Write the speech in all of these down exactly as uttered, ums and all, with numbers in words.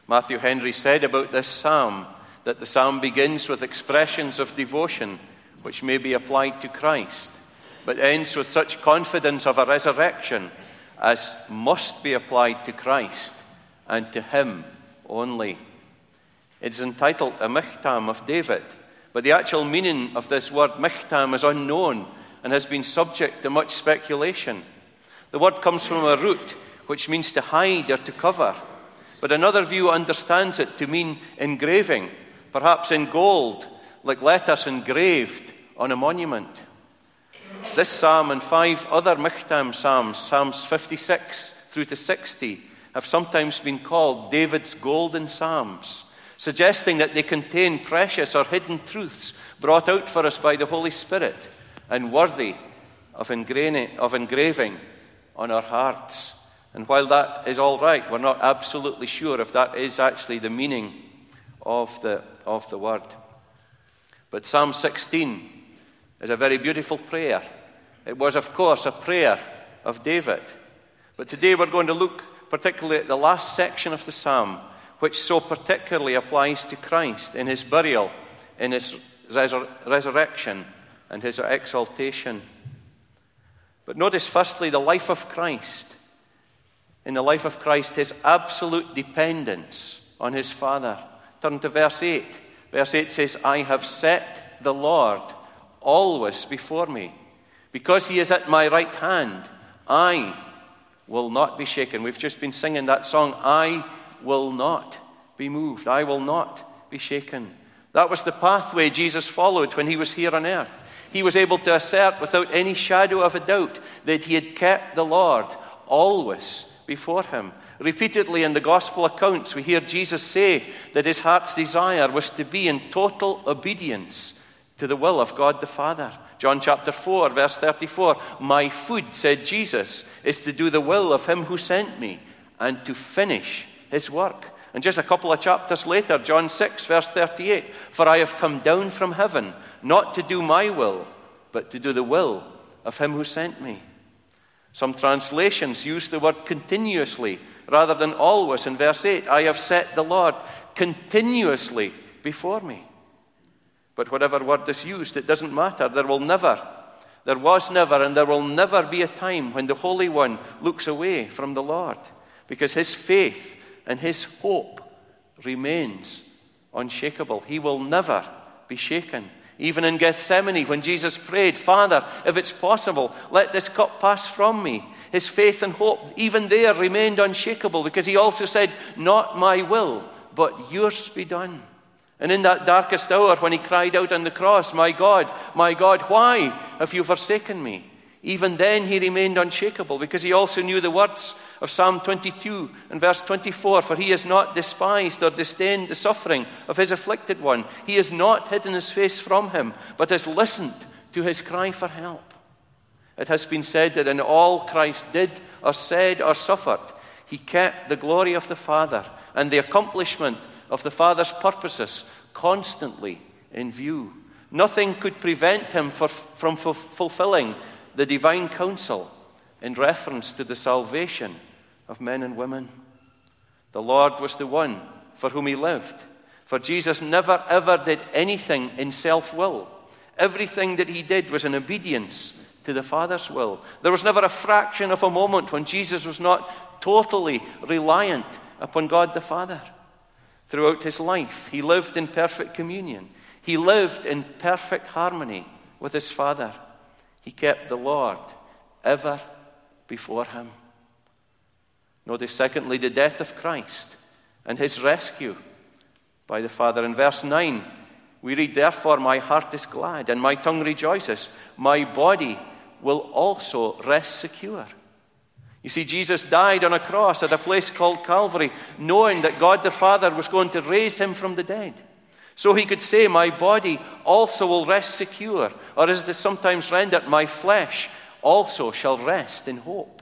Matthew Henry said about this psalm that the psalm begins with expressions of devotion which may be applied to Christ, but ends with such confidence of a resurrection as must be applied to Christ and to him only. It's entitled a Michtam of David, but the actual meaning of this word Michtam is unknown and has been subject to much speculation. The word comes from a root which means to hide or to cover, but another view understands it to mean engraving, perhaps in gold, like letters engraved on a monument. This psalm and five other Michtam psalms, Psalms fifty-six through to sixty, have sometimes been called David's golden psalms, suggesting that they contain precious or hidden truths brought out for us by the Holy Spirit and worthy of engraving, of engraving on our hearts. And while that is all right, we're not absolutely sure if that is actually the meaning of the, of the word. But Psalm sixteen is a very beautiful prayer. It was, of course, a prayer of David. But today we're going to look particularly at the last section of the psalm, which so particularly applies to Christ in his burial, in his resur- resurrection, and his exaltation. But notice firstly the life of Christ. In the life of Christ, his absolute dependence on his Father. Turn to verse eight. Verse eight says, I have set the Lord always before me. Because he is at my right hand, I will not be shaken. We've just been singing that song, I will not be moved. I will not be shaken. That was the pathway Jesus followed when he was here on earth. He was able to assert without any shadow of a doubt that he had kept the Lord always before him. Repeatedly in the gospel accounts, we hear Jesus say that his heart's desire was to be in total obedience to the will of God the Father. John chapter four, verse thirty-four, my food, said Jesus, is to do the will of him who sent me and to finish his work. And just a couple of chapters later, John six, verse thirty-eight, for I have come down from heaven, not to do my will, but to do the will of him who sent me. Some translations use the word continuously rather than always. In verse eight, I have set the Lord continuously before me. But whatever word is used, it doesn't matter. There will never, there was never, and there will never be a time when the Holy One looks away from the Lord, because his faith and his hope remains unshakable. He will never be shaken. Even in Gethsemane, when Jesus prayed, Father, if it's possible, let this cup pass from me. His faith and hope, even there, remained unshakable, because he also said, not my will, but yours be done. And in that darkest hour, when he cried out on the cross, my God, my God, why have you forsaken me? Even then he remained unshakable, because he also knew the words of Psalm twenty-two and verse twenty-four, for he has not despised or disdained the suffering of his afflicted one. He has not hidden his face from him, but has listened to his cry for help. It has been said that in all Christ did or said or suffered, he kept the glory of the Father and the accomplishment of the Father's purposes constantly in view. Nothing could prevent him for, from f- fulfilling the divine counsel in reference to the salvation of men and women. The Lord was the one for whom he lived. For Jesus never ever did anything in self-will. Everything that he did was in obedience to the Father's will. There was never a fraction of a moment when Jesus was not totally reliant upon God the Father. Throughout his life, he lived in perfect communion. He lived in perfect harmony with his Father. He kept the Lord ever before him. Notice, secondly, the death of Christ and his rescue by the Father. In verse nine, we read, therefore my heart is glad and my tongue rejoices. My body will also rest secure. You see, Jesus died on a cross at a place called Calvary, knowing that God the Father was going to raise him from the dead. So he could say, my body also will rest secure. Or as it is sometimes rendered, my flesh also shall rest in hope.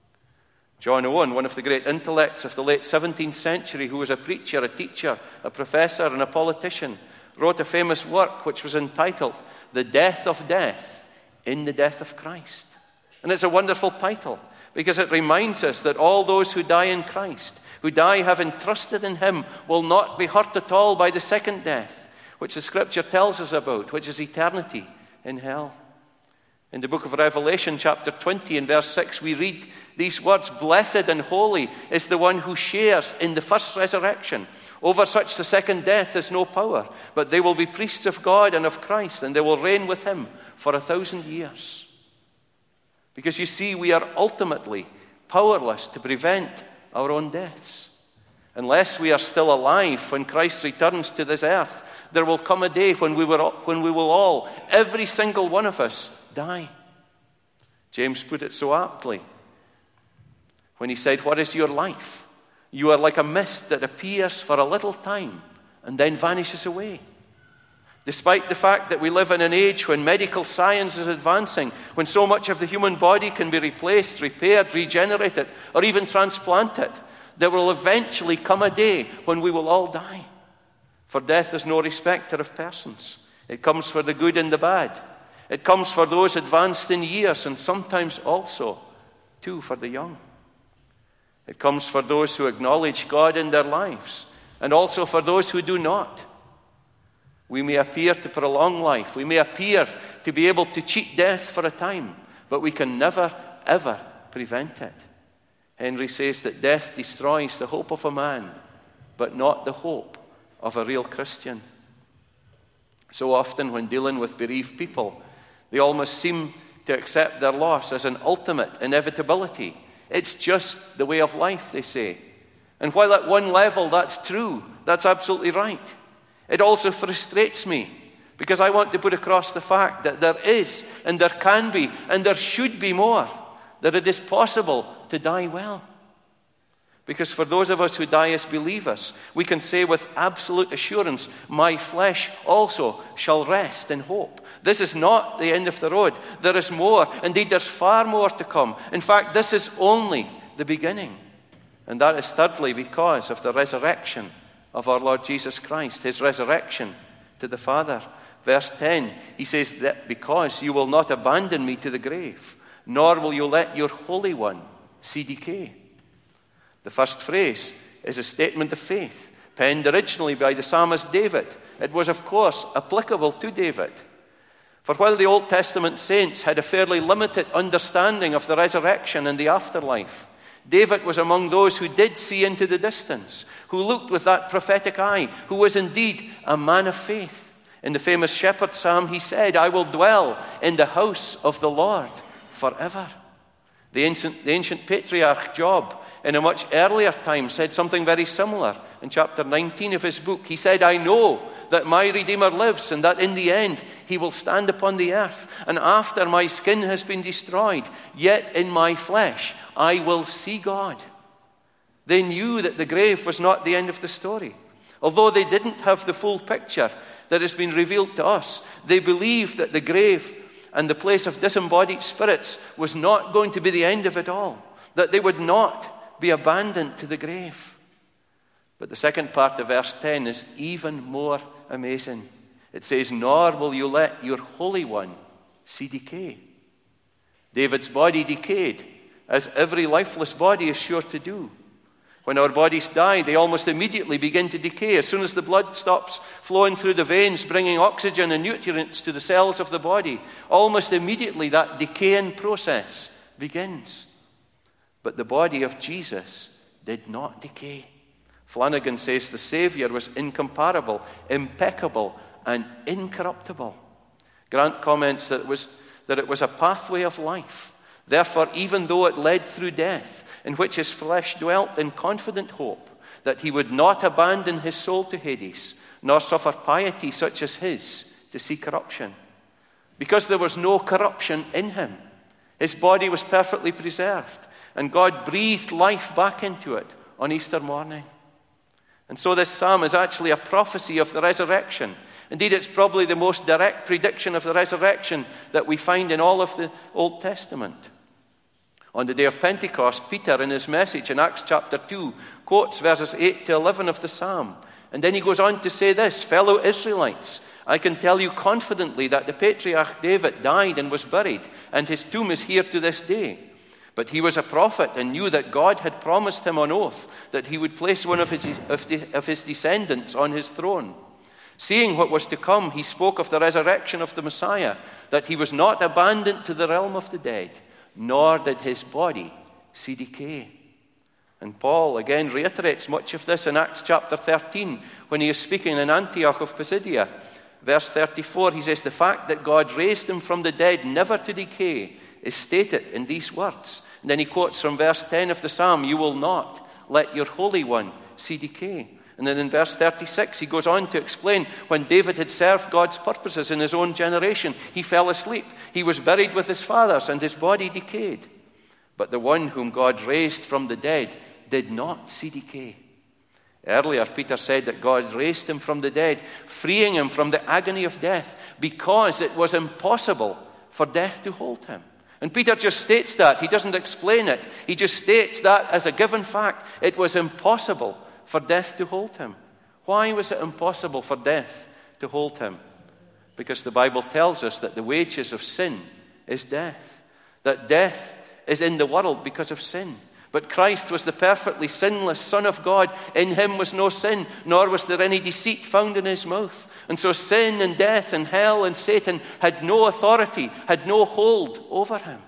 John Owen, one of the great intellects of the late seventeenth century, who was a preacher, a teacher, a professor, and a politician, wrote a famous work which was entitled, The Death of Death in the Death of Christ. And it's a wonderful title, because it reminds us that all those who die in Christ who die having trusted in him, will not be hurt at all by the second death, which the Scripture tells us about, which is eternity in hell. In the book of Revelation, chapter twenty, and verse six, we read these words, "Blessed and holy is the one who shares in the first resurrection. Over such the second death is no power, but they will be priests of God and of Christ, and they will reign with him for a thousand years." Because you see, we are ultimately powerless to prevent our own deaths. Unless we are still alive when Christ returns to this earth, there will come a day when we will, when we will all, every single one of us, die. James put it so aptly when he said, "What is your life? You are like a mist that appears for a little time and then vanishes away." Despite the fact that we live in an age when medical science is advancing, when so much of the human body can be replaced, repaired, regenerated, or even transplanted, there will eventually come a day when we will all die. For death is no respecter of persons. It comes for the good and the bad. It comes for those advanced in years, and sometimes also, too, for the young. It comes for those who acknowledge God in their lives, and also for those who do not. We may appear to prolong life. We may appear to be able to cheat death for a time, but we can never, ever prevent it. Henry says that death destroys the hope of a man, but not the hope of a real Christian. So often when dealing with bereaved people, they almost seem to accept their loss as an ultimate inevitability. It's just the way of life, they say. And while at one level that's true, that's absolutely right, it also frustrates me because I want to put across the fact that there is and there can be and there should be more, that it is possible to die well. Because for those of us who die as believers, we can say with absolute assurance, "My flesh also shall rest in hope." This is not the end of the road. There is more. Indeed, there's far more to come. In fact, this is only the beginning. And that is thirdly because of the resurrection of our Lord Jesus Christ, his resurrection to the Father. Verse ten, he says that because you will not abandon me to the grave, nor will you let your Holy One see decay. The first phrase is a statement of faith, penned originally by the psalmist David. It was, of course, applicable to David. For while the Old Testament saints had a fairly limited understanding of the resurrection and the afterlife, David was among those who did see into the distance, who looked with that prophetic eye, who was indeed a man of faith. In the famous Shepherd Psalm, he said, "I will dwell in the house of the Lord forever." The ancient, the ancient patriarch Job, in a much earlier time, said something very similar. In chapter nineteen of his book, he said, "I know that my Redeemer lives, and that in the end he will stand upon the earth. And after my skin has been destroyed, yet in my flesh I will see God." They knew that the grave was not the end of the story. Although they didn't have the full picture that has been revealed to us, they believed that the grave and the place of disembodied spirits was not going to be the end of it all, that they would not be abandoned to the grave. But the second part of verse ten is even more amazing. It says, "Nor will you let your Holy One see decay." David's body decayed, as every lifeless body is sure to do. When our bodies die, they almost immediately begin to decay. As soon as the blood stops flowing through the veins, bringing oxygen and nutrients to the cells of the body, almost immediately that decaying process begins. But the body of Jesus did not decay. Flanagan says the Savior was incomparable, impeccable, and incorruptible. Grant comments that it was, that it was a pathway of life. Therefore, even though it led through death, in which his flesh dwelt in confident hope that he would not abandon his soul to Hades, nor suffer piety such as his to see corruption. Because there was no corruption in him, his body was perfectly preserved, and God breathed life back into it on Easter morning. And so this psalm is actually a prophecy of the resurrection. Indeed, it's probably the most direct prediction of the resurrection that we find in all of the Old Testament. On the day of Pentecost, Peter, in his message in Acts chapter two, quotes verses eight to eleven of the psalm. And then he goes on to say this, "Fellow Israelites, I can tell you confidently that the patriarch David died and was buried, and his tomb is here to this day. But he was a prophet and knew that God had promised him on oath that he would place one of his, of, the, of his descendants on his throne. Seeing what was to come, he spoke of the resurrection of the Messiah, that he was not abandoned to the realm of the dead, nor did his body see decay. And Paul again reiterates much of this in Acts chapter thirteen, when he is speaking in Antioch of Pisidia. Verse thirty-four, he says, the fact that God raised him from the dead, never to decay, is stated in these words. And then he quotes from verse ten of the psalm, you will not let your Holy One see decay. And then in verse thirty-six, he goes on to explain when David had served God's purposes in his own generation, he fell asleep. He was buried with his fathers, and his body decayed. But the one whom God raised from the dead did not see decay. Earlier, Peter said that God raised him from the dead, freeing him from the agony of death, because it was impossible for death to hold him. And Peter just states that. He doesn't explain it. He just states that as a given fact. It was impossible for death to hold him. Why was it impossible for death to hold him? Because the Bible tells us that the wages of sin is death. That death is in the world because of sin. But Christ was the perfectly sinless Son of God. In him was no sin, nor was there any deceit found in his mouth. And so sin and death and hell and Satan had no authority, had no hold over him.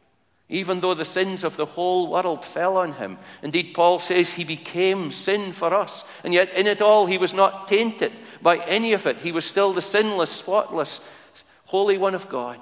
Even though the sins of the whole world fell on him. Indeed, Paul says he became sin for us. And yet in it all, he was not tainted by any of it. He was still the sinless, spotless, Holy One of God.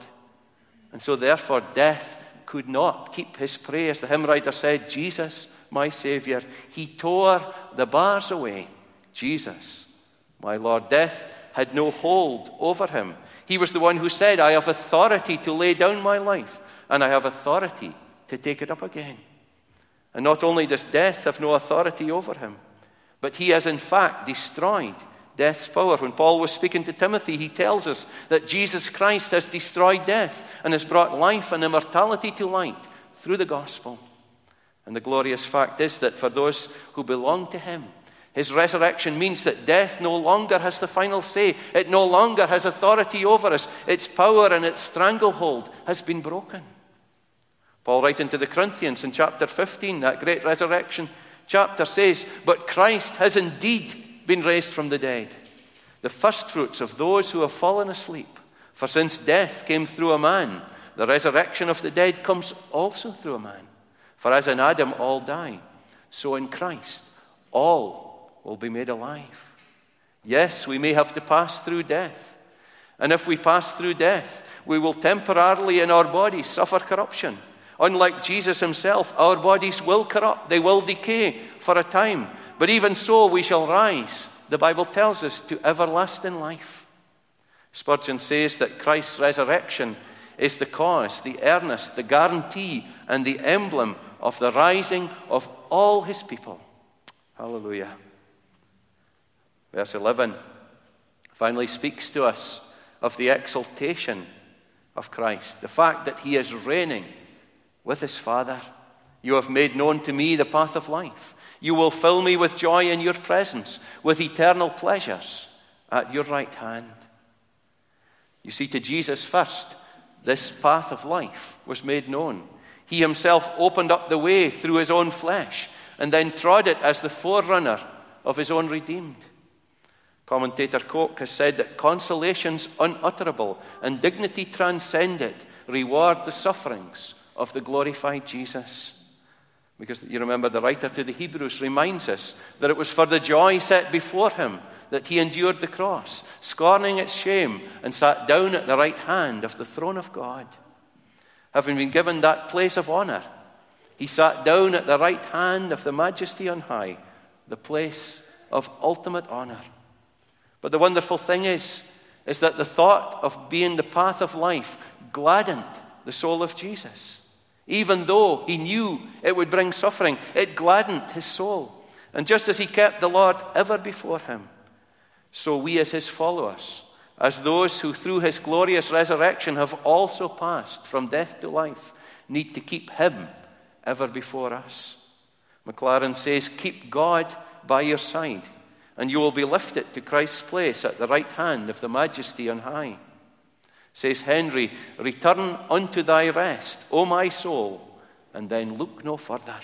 And so therefore, death could not keep his prey. As the hymn writer said, Jesus, my Savior, he tore the bars away. Jesus, my Lord. Death had no hold over him. He was the one who said, I have authority to lay down my life, and I have authority to take it up again. And not only does death have no authority over him, but he has in fact destroyed death's power. When Paul was speaking to Timothy, he tells us that Jesus Christ has destroyed death and has brought life and immortality to light through the gospel. And the glorious fact is that for those who belong to him, his resurrection means that death no longer has the final say. It no longer has authority over us. Its power and its stranglehold has been broken. Paul, writing to the Corinthians in chapter fifteen, that great resurrection chapter, says, but Christ has indeed been raised from the dead, the firstfruits of those who have fallen asleep. For since death came through a man, the resurrection of the dead comes also through a man. For as in Adam all die, so in Christ all will be made alive. Yes, we may have to pass through death. And if we pass through death, we will temporarily in our bodies suffer corruption. Unlike Jesus himself, our bodies will corrupt. They will decay for a time. But even so, we shall rise, the Bible tells us, to everlasting life. Spurgeon says that Christ's resurrection is the cause, the earnest, the guarantee, and the emblem of the rising of all his people. Hallelujah. Verse eleven finally speaks to us of the exaltation of Christ, the fact that he is reigning with his Father. You have made known to me the path of life. You will fill me with joy in your presence, with eternal pleasures at your right hand. You see, to Jesus first, this path of life was made known. He himself opened up the way through his own flesh and then trod it as the forerunner of his own redeemed. Commentator Coke has said that consolations unutterable and dignity transcended reward the sufferings of the glorified Jesus. Because you remember the writer to the Hebrews reminds us that it was for the joy set before him that he endured the cross, scorning its shame, and sat down at the right hand of the throne of God. Having been given that place of honor, he sat down at the right hand of the Majesty on high, the place of ultimate honor. But the wonderful thing is, is that the thought of being the path of life gladdened the soul of Jesus. Even though he knew it would bring suffering, it gladdened his soul. And just as he kept the Lord ever before him, so we as his followers, as those who through his glorious resurrection have also passed from death to life, need to keep him ever before us. Maclaren says, keep God by your side, and you will be lifted to Christ's place at the right hand of the Majesty on high. Says Henry, return unto thy rest, O my soul, and then look no further.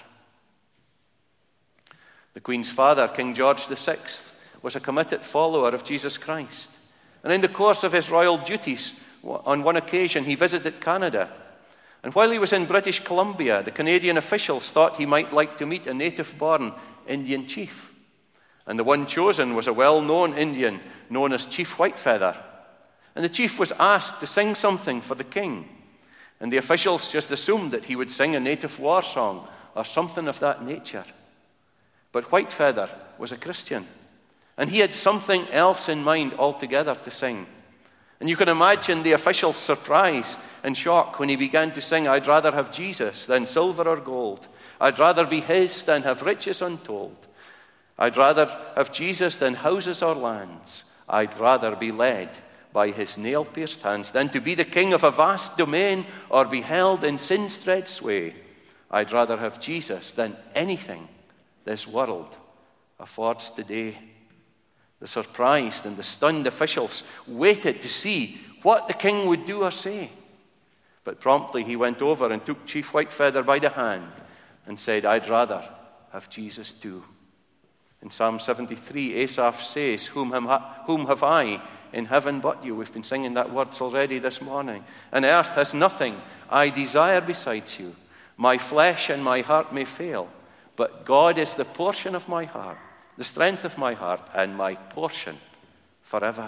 The Queen's father, King George the Sixth, was a committed follower of Jesus Christ. And in the course of his royal duties, on one occasion, he visited Canada. And while he was in British Columbia, the Canadian officials thought he might like to meet a native-born Indian chief. And the one chosen was a well-known Indian known as Chief Whitefeather. And the chief was asked to sing something for the king. And the officials just assumed that he would sing a native war song or something of that nature. But Whitefeather was a Christian, and he had something else in mind altogether to sing. And you can imagine the official's surprise and shock when he began to sing, "I'd rather have Jesus than silver or gold. I'd rather be his than have riches untold. I'd rather have Jesus than houses or lands. I'd rather be led by his nail-pierced hands than to be the king of a vast domain or be held in sin's dread sway. I'd rather have Jesus than anything this world affords today." The surprised and the stunned officials waited to see what the king would do or say. But promptly he went over and took Chief Whitefeather by the hand and said, "I'd rather have Jesus too." In Psalm seventy-three, Asaph says, whom, whom have I in heaven but you? We've been singing that words already this morning. "And earth has nothing I desire besides you. My flesh and my heart may fail, but God is the portion of my heart, the strength of my heart, and my portion forever."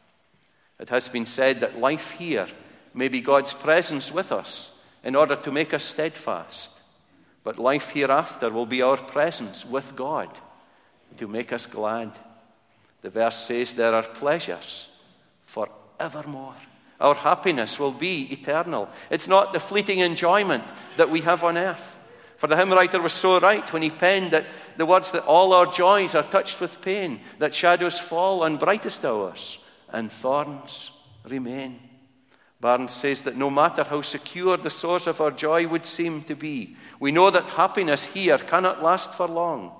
It has been said that life here may be God's presence with us in order to make us steadfast, but life hereafter will be our presence with God to make us glad. The verse says there are pleasures forevermore. Our happiness will be eternal. It's not the fleeting enjoyment that we have on earth. For the hymn writer was so right when he penned that the words that all our joys are touched with pain, that shadows fall on brightest hours, and thorns remain. Barnes says that no matter how secure the source of our joy would seem to be, we know that happiness here cannot last for long.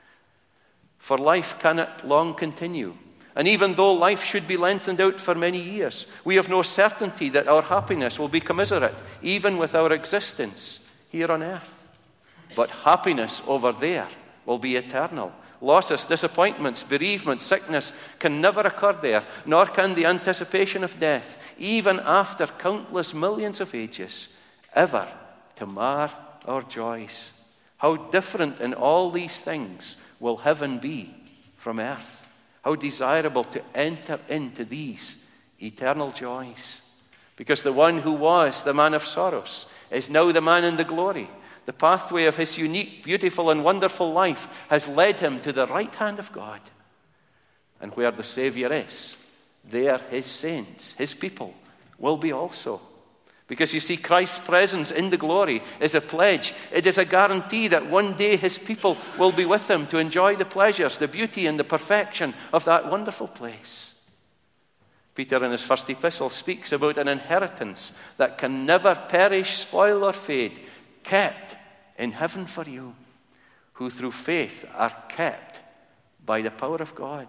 For life cannot long continue. And even though life should be lengthened out for many years, we have no certainty that our happiness will be commensurate, even with our existence here on earth. But happiness over there will be eternal. Losses, disappointments, bereavement, sickness can never occur there, nor can the anticipation of death, even after countless millions of ages, ever to mar our joys. How different in all these things will heaven be from earth. How desirable to enter into these eternal joys. Because the one who was the man of sorrows is now the man in the glory. The pathway of his unique, beautiful, and wonderful life has led him to the right hand of God. And where the Savior is, there his saints, his people, will be also. Because you see, Christ's presence in the glory is a pledge. It is a guarantee that one day his people will be with him to enjoy the pleasures, the beauty, and the perfection of that wonderful place. Peter in his first epistle speaks about an inheritance that can never perish, spoil, or fade, kept in heaven for you, who through faith are kept by the power of God.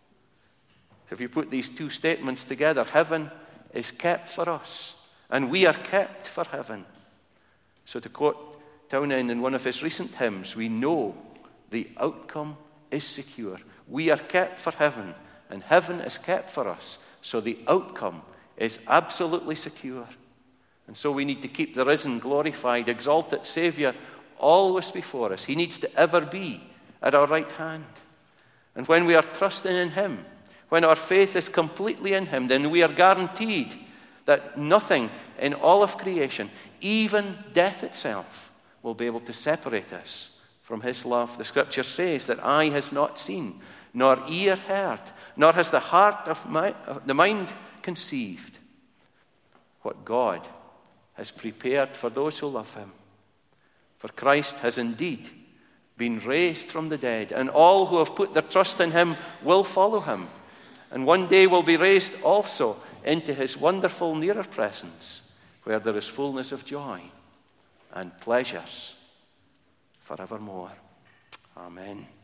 If you put these two statements together, heaven is kept for us, and we are kept for heaven. So to quote Townend in one of his recent hymns, we know the outcome is secure. We are kept for heaven, and heaven is kept for us, so the outcome is absolutely secure. And so we need to keep the risen, glorified, exalted Savior always before us. He needs to ever be at our right hand. And when we are trusting in him, when our faith is completely in him, then we are guaranteed that nothing in all of creation, even death itself, will be able to separate us from his love. The scripture says that eye has not seen, nor ear heard, nor has the heart of, my, of the mind conceived what God has prepared for those who love him. For Christ has indeed been raised from the dead, and all who have put their trust in him will follow him, and one day will be raised also into his wonderful nearer presence, where there is fullness of joy and pleasures forevermore. Amen.